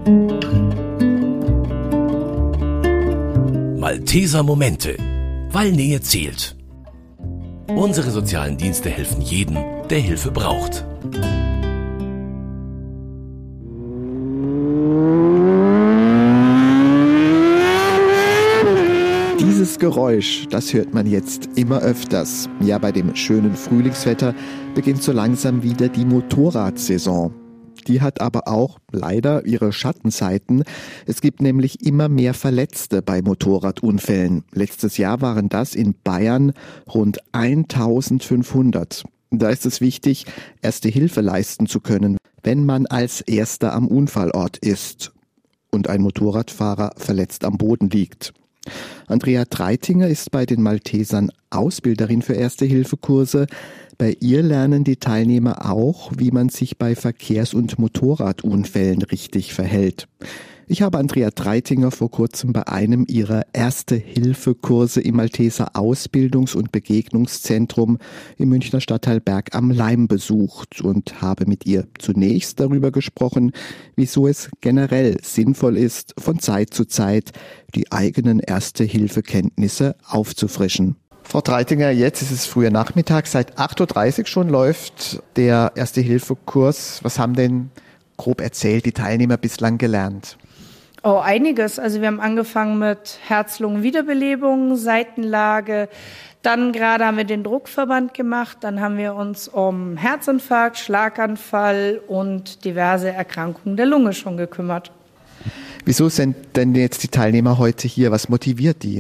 Malteser Momente, weil Nähe zählt. Unsere sozialen Dienste helfen jedem, der Hilfe braucht. Dieses Geräusch, das hört man jetzt immer öfters. Ja, bei dem schönen Frühlingswetter beginnt so langsam wieder die Motorradsaison. Die hat aber auch leider ihre Schattenseiten. Es gibt nämlich immer mehr Verletzte bei Motorradunfällen. Letztes Jahr waren das in Bayern rund 1500. Da ist es wichtig, Erste Hilfe leisten zu können, wenn man als Erster am Unfallort ist und ein Motorradfahrer verletzt am Boden liegt. Andrea Treitinger ist bei den Maltesern Ausbilderin für Erste-Hilfe-Kurse. Bei ihr lernen die Teilnehmer auch, wie man sich bei Verkehrs- und Motorradunfällen richtig verhält. Ich habe Andrea Treitinger vor kurzem bei einem ihrer Erste-Hilfe-Kurse im Malteser Ausbildungs- und Begegnungszentrum im Münchner Stadtteil Berg am Laim besucht und habe mit ihr zunächst darüber gesprochen, wieso es generell sinnvoll ist, von Zeit zu Zeit die eigenen Erste-Hilfe-Kenntnisse aufzufrischen. Frau Treitinger, jetzt ist es früher Nachmittag, seit 8.30 Uhr schon läuft der Erste-Hilfe-Kurs. Was haben denn, grob erzählt, die Teilnehmer bislang gelernt? Oh, einiges. Also wir haben angefangen mit Herz-Lungen-Wiederbelebung, Seitenlage. Dann gerade haben wir den Druckverband gemacht. Dann haben wir uns um Herzinfarkt, Schlaganfall und diverse Erkrankungen der Lunge schon gekümmert. Wieso sind denn jetzt die Teilnehmer heute hier? Was motiviert die?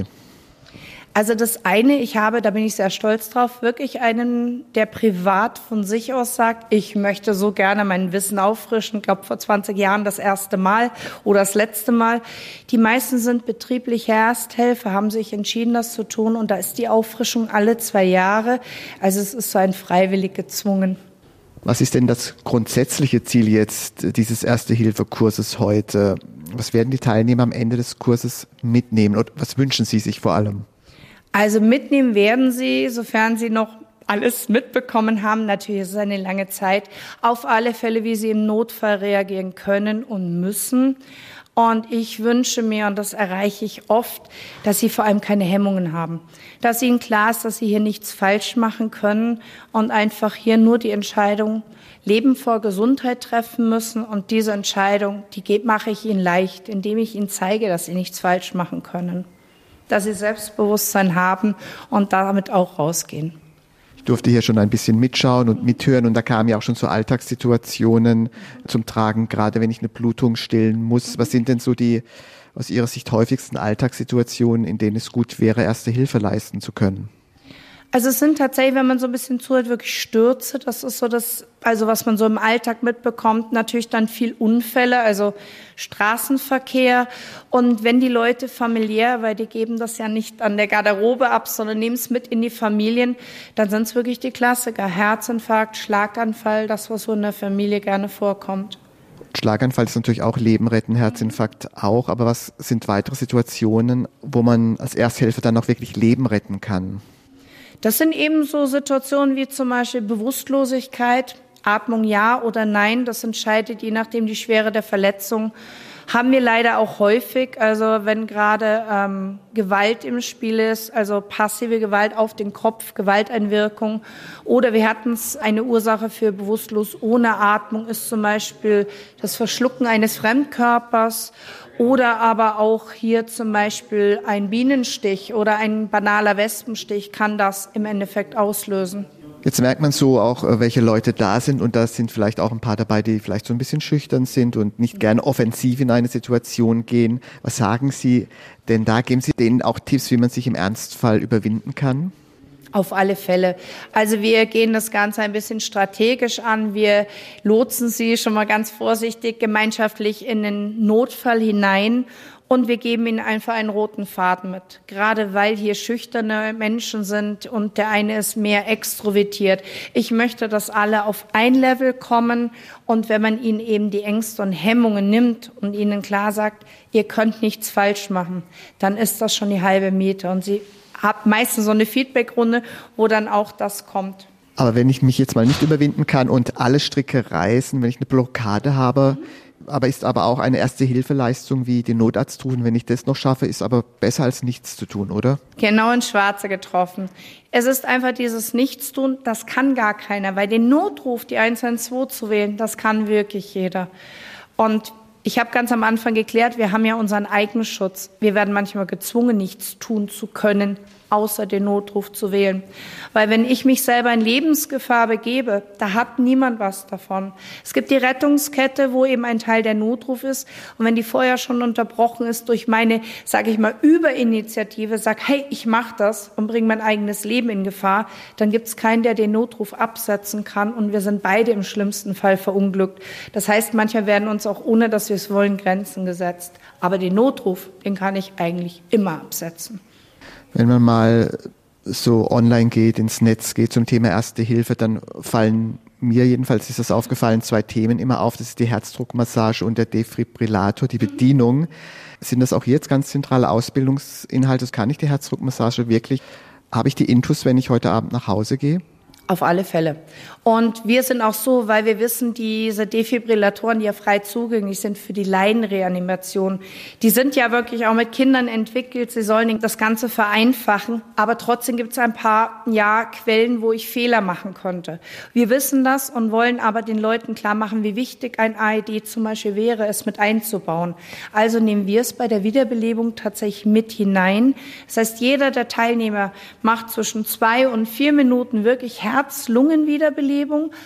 Also das eine, da bin ich sehr stolz drauf, wirklich einen, der privat von sich aus sagt, ich möchte so gerne mein Wissen auffrischen. Ich glaube, vor 20 Jahren das erste Mal oder das letzte Mal. Die meisten sind betriebliche Ersthelfer, haben sich entschieden, das zu tun. Und da ist die Auffrischung alle 2 Jahre. Also es ist so ein freiwillig gezwungen. Was ist denn das grundsätzliche Ziel jetzt dieses Erste-Hilfe-Kurses heute? Was werden die Teilnehmer am Ende des Kurses mitnehmen? Und was wünschen Sie sich vor allem? Also mitnehmen werden Sie, sofern Sie noch alles mitbekommen haben, natürlich ist es eine lange Zeit, auf alle Fälle, wie Sie im Notfall reagieren können und müssen. Und ich wünsche mir, und das erreiche ich oft, dass Sie vor allem keine Hemmungen haben. Dass Ihnen klar ist, dass Sie hier nichts falsch machen können und einfach hier nur die Entscheidung Leben vor Gesundheit treffen müssen. Und diese Entscheidung, mache ich Ihnen leicht, indem ich Ihnen zeige, dass Sie nichts falsch machen können. Dass sie Selbstbewusstsein haben und damit auch rausgehen. Ich durfte hier schon ein bisschen mitschauen und mithören und da kamen ja auch schon so Alltagssituationen zum Tragen, gerade wenn ich eine Blutung stillen muss. Was sind denn so die aus Ihrer Sicht häufigsten Alltagssituationen, in denen es gut wäre, Erste Hilfe leisten zu können? Also es sind tatsächlich, wenn man so ein bisschen zuhört, wirklich Stürze. Das ist so was man so im Alltag mitbekommt. Natürlich dann viel Unfälle, also Straßenverkehr. Und wenn die Leute familiär, weil die geben das ja nicht an der Garderobe ab, sondern nehmen es mit in die Familien, dann sind es wirklich die Klassiker. Herzinfarkt, Schlaganfall, das, was so in der Familie gerne vorkommt. Schlaganfall ist natürlich auch Leben retten, Herzinfarkt auch. Aber was sind weitere Situationen, wo man als Ersthelfer dann auch wirklich Leben retten kann? Das sind eben so Situationen wie zum Beispiel Bewusstlosigkeit, Atmung ja oder nein. Das entscheidet je nachdem die Schwere der Verletzung. Haben wir leider auch häufig, also wenn gerade Gewalt im Spiel ist, also passive Gewalt auf den Kopf, Gewalteinwirkung. Oder wir hatten es, eine Ursache für bewusstlos ohne Atmung ist zum Beispiel das Verschlucken eines Fremdkörpers. Oder aber auch hier zum Beispiel ein Bienenstich oder ein banaler Wespenstich kann das im Endeffekt auslösen. Jetzt merkt man so auch, welche Leute da sind und da sind vielleicht auch ein paar dabei, die vielleicht so ein bisschen schüchtern sind und nicht gerne offensiv in eine Situation gehen. Was sagen Sie denn da? Geben Sie denen auch Tipps, wie man sich im Ernstfall überwinden kann? Auf alle Fälle. Also wir gehen das Ganze ein bisschen strategisch an. Wir lotsen sie schon mal ganz vorsichtig gemeinschaftlich in den Notfall hinein und wir geben ihnen einfach einen roten Faden mit. Gerade weil hier schüchterne Menschen sind und der eine ist mehr extrovertiert. Ich möchte, dass alle auf ein Level kommen und wenn man ihnen eben die Ängste und Hemmungen nimmt und ihnen klar sagt, ihr könnt nichts falsch machen, dann ist das schon die halbe Miete und sie habe meistens so eine Feedbackrunde, wo dann auch das kommt. Aber wenn ich mich jetzt mal nicht überwinden kann und alle Stricke reißen, wenn ich eine Blockade habe, aber ist aber auch eine Erste-Hilfe-Leistung wie den Notarzt tun. Wenn ich das noch schaffe, ist aber besser als nichts zu tun, oder? Genau ins Schwarze getroffen. Es ist einfach dieses Nichtstun, das kann gar keiner, weil den Notruf, die 112 zu wählen, das kann wirklich jeder. Und ich habe ganz am Anfang geklärt, wir haben ja unseren Eigenschutz. Wir werden manchmal gezwungen, nichts tun zu können, außer den Notruf zu wählen. Weil wenn ich mich selber in Lebensgefahr begebe, da hat niemand was davon. Es gibt die Rettungskette, wo eben ein Teil der Notruf ist. Und wenn die vorher schon unterbrochen ist durch meine, sage ich mal, Überinitiative, sag, hey, ich mache das und bringe mein eigenes Leben in Gefahr, dann gibt es keinen, der den Notruf absetzen kann. Und wir sind beide im schlimmsten Fall verunglückt. Das heißt, manchmal werden uns auch, ohne dass wir es wollen, Grenzen gesetzt. Aber den Notruf, den kann ich eigentlich immer absetzen. Wenn man mal so online geht, ins Netz geht zum Thema Erste Hilfe, dann fallen mir jedenfalls, ist das aufgefallen, 2 Themen immer auf. Das ist die Herzdruckmassage und der Defibrillator, die Bedienung. Sind das auch jetzt ganz zentrale Ausbildungsinhalte? Das kann ich die Herzdruckmassage wirklich? Habe ich die Intus, wenn ich heute Abend nach Hause gehe? Auf alle Fälle. Und wir sind auch so, weil wir wissen, diese Defibrillatoren, die ja frei zugänglich sind für die Laienreanimation, die sind ja wirklich auch mit Kindern entwickelt. Sie sollen das Ganze vereinfachen. Aber trotzdem gibt es ein paar Quellen, wo ich Fehler machen konnte. Wir wissen das und wollen aber den Leuten klar machen, wie wichtig ein AED zum Beispiel wäre, es mit einzubauen. Also nehmen wir es bei der Wiederbelebung tatsächlich mit hinein. Das heißt, jeder der Teilnehmer macht zwischen 2 und 4 Minuten wirklich Herz-Lungen-Wiederbelebung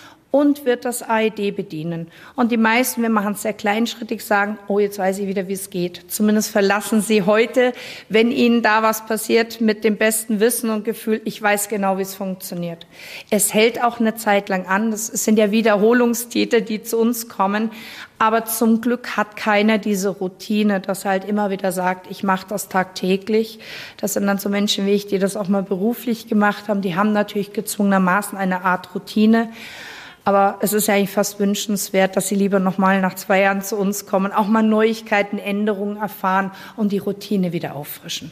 und wird das AED bedienen. Und die meisten, wir machen es sehr kleinschrittig, sagen, oh, jetzt weiß ich wieder, wie es geht. Zumindest verlassen Sie heute, wenn Ihnen da was passiert, mit dem besten Wissen und Gefühl, ich weiß genau, wie es funktioniert. Es hält auch eine Zeit lang an. Das sind ja Wiederholungstäter, die zu uns kommen. Aber zum Glück hat keiner diese Routine, dass er halt immer wieder sagt, ich mache das tagtäglich. Das sind dann so Menschen wie ich, die das auch mal beruflich gemacht haben. Die haben natürlich gezwungenermaßen eine Art Routine. Aber es ist ja eigentlich fast wünschenswert, dass sie lieber nochmal nach 2 Jahren zu uns kommen, auch mal Neuigkeiten, Änderungen erfahren und die Routine wieder auffrischen.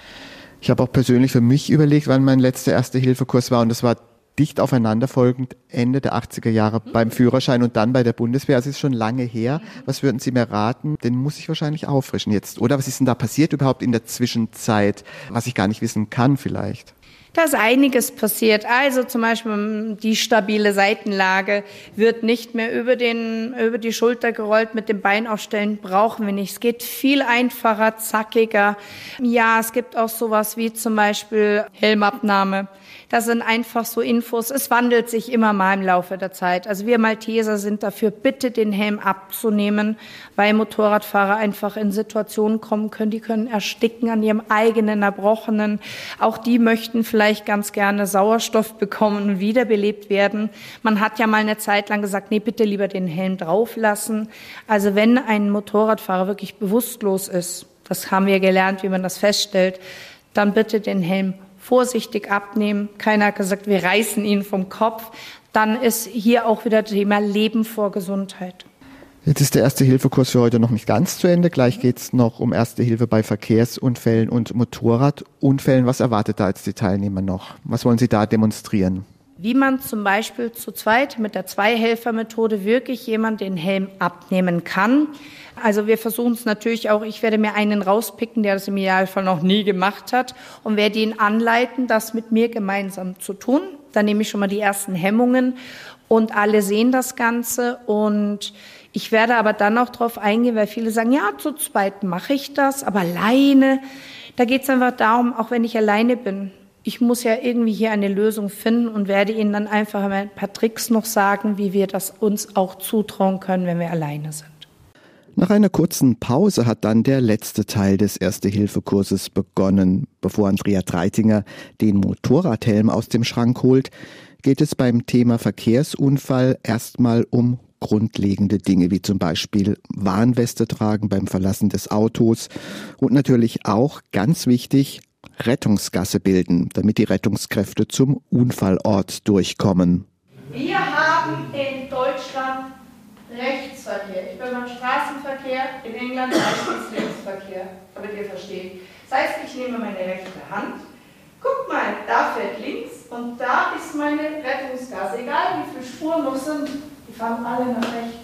Ich habe auch persönlich für mich überlegt, wann mein letzter Erste-Hilfe-Kurs war, und das war dicht aufeinanderfolgend Ende der 80er Jahre beim Führerschein und dann bei der Bundeswehr. Also es ist schon lange her. Was würden Sie mir raten? Den muss ich wahrscheinlich auffrischen jetzt, oder? Was ist denn da passiert überhaupt in der Zwischenzeit, was ich gar nicht wissen kann vielleicht? Da ist einiges passiert. Also zum Beispiel die stabile Seitenlage wird nicht mehr über die Schulter gerollt, mit dem Bein aufstellen, brauchen wir nicht. Es geht viel einfacher, zackiger. Ja, es gibt auch sowas wie zum Beispiel Helmabnahme. Das sind einfach so Infos. Es wandelt sich immer mal im Laufe der Zeit. Also wir Malteser sind dafür, bitte den Helm abzunehmen, weil Motorradfahrer einfach in Situationen kommen können, die können ersticken an ihrem eigenen Erbrochenen. Auch die möchten vielleicht ganz gerne Sauerstoff bekommen und wiederbelebt werden. Man hat ja mal eine Zeit lang gesagt, nee, bitte lieber den Helm drauf lassen. Also wenn ein Motorradfahrer wirklich bewusstlos ist, das haben wir gelernt, wie man das feststellt, dann bitte den Helm vorsichtig abnehmen. Keiner hat gesagt, wir reißen ihn vom Kopf. Dann ist hier auch wieder das Thema Leben vor Gesundheit. Jetzt ist der Erste-Hilfe-Kurs für heute noch nicht ganz zu Ende. Gleich geht es noch um Erste Hilfe bei Verkehrsunfällen und Motorradunfällen. Was erwartet da jetzt die Teilnehmer noch? Was wollen Sie da demonstrieren? Wie man zum Beispiel zu zweit mit der Zwei-Helfer-Methode wirklich jemand den Helm abnehmen kann. Also wir versuchen es natürlich auch, ich werde mir einen rauspicken, der das im Idealfall noch nie gemacht hat und werde ihn anleiten, das mit mir gemeinsam zu tun. Da nehme ich schon mal die ersten Hemmungen und alle sehen das Ganze und ich werde aber dann auch darauf eingehen, weil viele sagen, ja, zu zweit mache ich das, aber alleine, da geht es einfach darum, auch wenn ich alleine bin, ich muss ja irgendwie hier eine Lösung finden und werde Ihnen dann einfach ein paar Tricks noch sagen, wie wir das uns auch zutrauen können, wenn wir alleine sind. Nach einer kurzen Pause hat dann der letzte Teil des Erste-Hilfe-Kurses begonnen. Bevor Andrea Treitinger den Motorradhelm aus dem Schrank holt, geht es beim Thema Verkehrsunfall erstmal um grundlegende Dinge, wie zum Beispiel Warnweste tragen beim Verlassen des Autos und natürlich auch, ganz wichtig, Rettungsgasse bilden, damit die Rettungskräfte zum Unfallort durchkommen. Wir haben in Deutschland Rechtsverkehr. Ich bin beim Straßenverkehr, in England meistens Linksverkehr, damit ihr versteht. Das heißt, ich nehme meine rechte Hand, guck mal, da fährt links und da ist meine Rettungsgasse. Egal wie viele Spuren noch sind, die fahren alle nach rechts.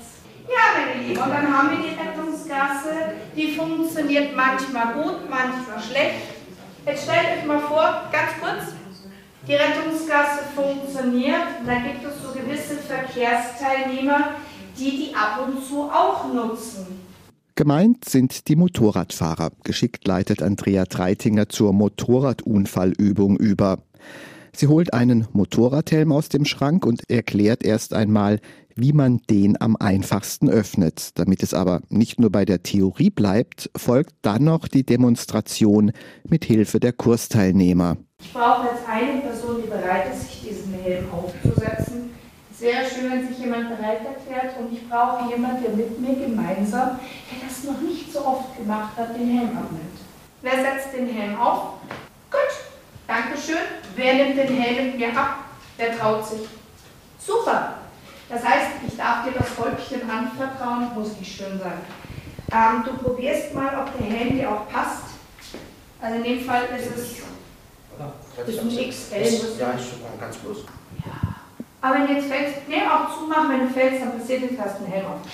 Ja, meine Lieben, und dann haben wir die Rettungsgasse, die funktioniert manchmal gut, manchmal schlecht. Jetzt stellt euch mal vor, ganz kurz, die Rettungsgasse funktioniert, da gibt es so gewisse Verkehrsteilnehmer, die ab und zu auch nutzen. Gemeint sind die Motorradfahrer. Geschickt leitet Andrea Treitinger zur Motorradunfallübung über. Sie holt einen Motorradhelm aus dem Schrank und erklärt erst einmal, wie man den am einfachsten öffnet. Damit es aber nicht nur bei der Theorie bleibt, folgt dann noch die Demonstration mit Hilfe der Kursteilnehmer. Ich brauche jetzt eine Person, die bereit ist, sich diesen Helm aufzusetzen. Es wäre schön, wenn sich jemand bereit erklärt, und ich brauche jemanden, der mit mir gemeinsam, der das noch nicht so oft gemacht hat, den Helm abnimmt. Wer setzt den Helm auf? Gut, Dankeschön. Wer nimmt den Helm mit mir ab? Wer traut sich? Super. Das heißt, ich darf dir das Häubchen anvertrauen, muss nicht schön sein. Du probierst mal, ob der Helm dir auch passt. Also in dem Fall ist es ein XL. Ja, ich bin ganz bloß. Ja. Aber wenn du jetzt fällst, auch zumachen, wenn du fällst, dann passiert nichts, hast du einen Helm auf.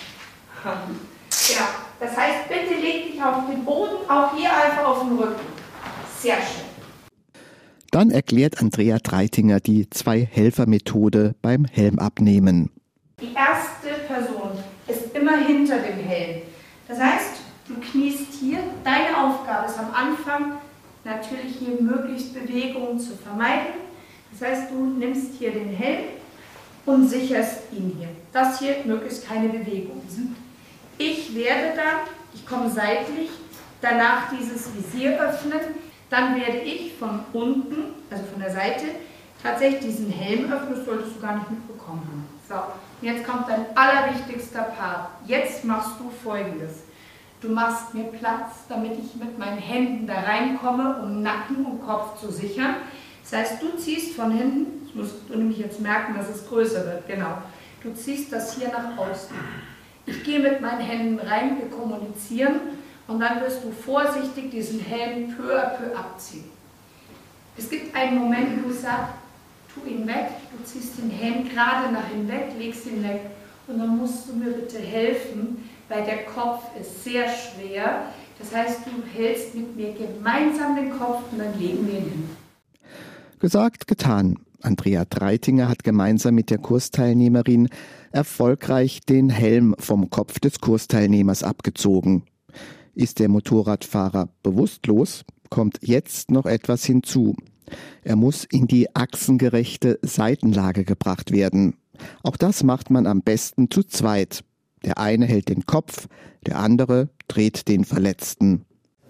Ja, das heißt, bitte leg dich auf den Boden, auch hier einfach auf den Rücken. Sehr schön. Dann erklärt Andrea Treitinger die 2-Helfer-Methode beim Helmabnehmen. Die erste Person ist immer hinter dem Helm. Das heißt, du kniest hier. Deine Aufgabe ist am Anfang natürlich hier möglichst Bewegungen zu vermeiden. Das heißt, du nimmst hier den Helm und sicherst ihn hier. Das hier möglichst keine Bewegung sind. Ich werde dann, ich komme seitlich, danach dieses Visier öffnen. Dann werde ich von unten, also von der Seite, tatsächlich diesen Helm öffnen. Das solltest du gar nicht mitbekommen haben. So, und jetzt kommt dein allerwichtigster Part. Jetzt machst du Folgendes. Du machst mir Platz, damit ich mit meinen Händen da reinkomme, um Nacken und Kopf zu sichern. Das heißt, du ziehst von hinten, das musst du nämlich jetzt merken, dass es größer wird, genau. Du ziehst das hier nach außen. Ich gehe mit meinen Händen rein, wir kommunizieren, und dann wirst du vorsichtig diesen Helm peu à peu abziehen. Es gibt einen Moment, wo ich sage, tu ihn weg, du ziehst den Helm gerade nach hinten weg, legst ihn weg, und dann musst du mir bitte helfen, weil der Kopf ist sehr schwer. Das heißt, du hältst mit mir gemeinsam den Kopf und dann legen wir ihn hin. Gesagt, getan. Andrea Treitinger hat gemeinsam mit der Kursteilnehmerin erfolgreich den Helm vom Kopf des Kursteilnehmers abgezogen. Ist der Motorradfahrer bewusstlos, kommt jetzt noch etwas hinzu. Er muss in die achsengerechte Seitenlage gebracht werden. Auch das macht man am besten zu zweit. Der eine hält den Kopf, der andere dreht den Verletzten.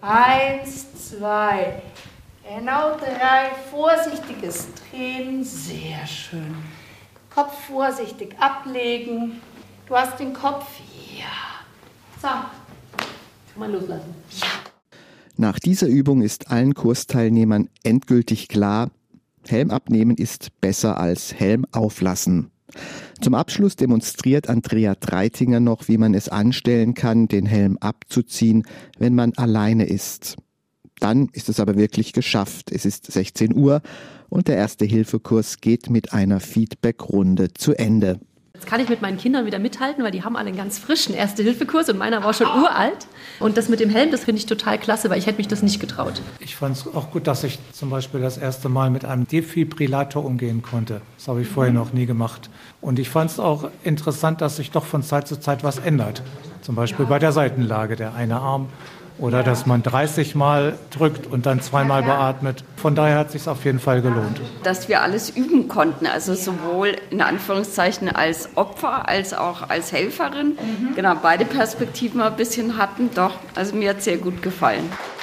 1, 2, genau 3, vorsichtiges Drehen, sehr schön. Kopf vorsichtig ablegen. Du hast den Kopf, ja. So. Kann man loslassen. Ja. Nach dieser Übung ist allen Kursteilnehmern endgültig klar, Helm abnehmen ist besser als Helm auflassen. Zum Abschluss demonstriert Andrea Treitinger noch, wie man es anstellen kann, den Helm abzuziehen, wenn man alleine ist. Dann ist es aber wirklich geschafft. Es ist 16 Uhr und der Erste-Hilfe-Kurs geht mit einer Feedback-Runde zu Ende. Jetzt kann ich mit meinen Kindern wieder mithalten, weil die haben alle einen ganz frischen Erste-Hilfe-Kurs und meiner war schon uralt. Und das mit dem Helm, das finde ich total klasse, weil ich hätte mich das nicht getraut. Ich fand es auch gut, dass ich zum Beispiel das erste Mal mit einem Defibrillator umgehen konnte. Das habe ich vorher noch nie gemacht. Und ich fand es auch interessant, dass sich doch von Zeit zu Zeit was ändert. Zum Beispiel bei der Seitenlage, der eine Arm. Oder dass man 30 Mal drückt und dann 2-mal beatmet. Von daher hat es sich auf jeden Fall gelohnt. Dass wir alles üben konnten, also sowohl in Anführungszeichen als Opfer als auch als Helferin. Genau, beide Perspektiven ein bisschen hatten. Doch, also mir hat es sehr gut gefallen.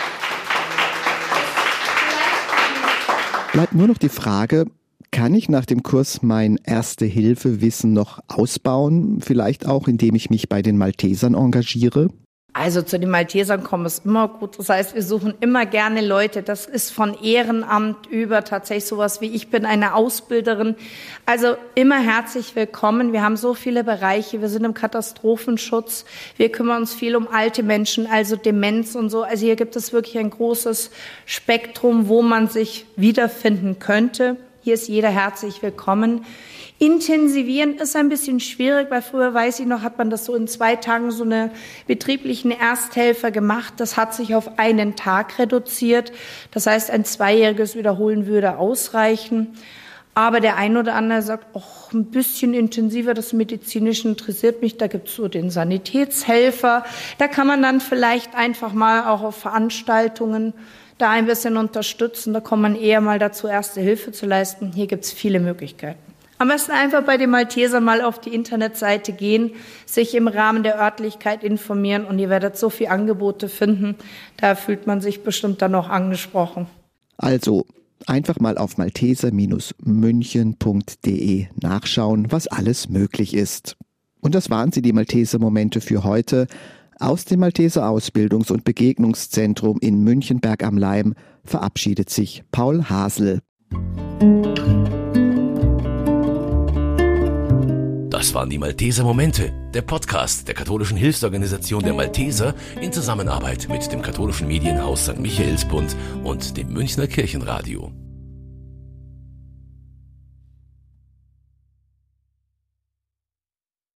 Bleibt nur noch die Frage, kann ich nach dem Kurs mein Erste-Hilfe-Wissen noch ausbauen? Vielleicht auch, indem ich mich bei den Maltesern engagiere? Also zu den Maltesern kommen es immer gut. Das heißt, wir suchen immer gerne Leute. Das ist von Ehrenamt über tatsächlich sowas wie ich bin eine Ausbilderin. Also immer herzlich willkommen. Wir haben so viele Bereiche. Wir sind im Katastrophenschutz. Wir kümmern uns viel um alte Menschen, also Demenz und so. Also hier gibt es wirklich ein großes Spektrum, wo man sich wiederfinden könnte. Hier ist jeder herzlich willkommen. Intensivieren ist ein bisschen schwierig, weil früher, weiß ich noch, hat man das so in 2 Tagen so eine betrieblichen Ersthelfer gemacht. Das hat sich auf einen Tag reduziert. Das heißt, ein 2-jähriges Wiederholen würde ausreichen. Aber der ein oder andere sagt, ach, ein bisschen intensiver, das Medizinische interessiert mich. Da gibt's so den Sanitätshelfer. Da kann man dann vielleicht einfach mal auch auf Veranstaltungen da ein bisschen unterstützen. Da kommt man eher mal dazu, Erste Hilfe zu leisten. Hier gibt's viele Möglichkeiten. Am besten einfach bei den Maltesern mal auf die Internetseite gehen, sich im Rahmen der Örtlichkeit informieren und ihr werdet so viele Angebote finden. Da fühlt man sich bestimmt dann auch angesprochen. Also einfach mal auf malteser-münchen.de nachschauen, was alles möglich ist. Und das waren sie, die Malteser-Momente für heute. Aus dem Malteser Ausbildungs- und Begegnungszentrum in Münchenberg am Leim verabschiedet sich Paul Hasel. Das waren die Malteser Momente, der Podcast der katholischen Hilfsorganisation der Malteser in Zusammenarbeit mit dem katholischen Medienhaus St. Michaelsbund und dem Münchner Kirchenradio.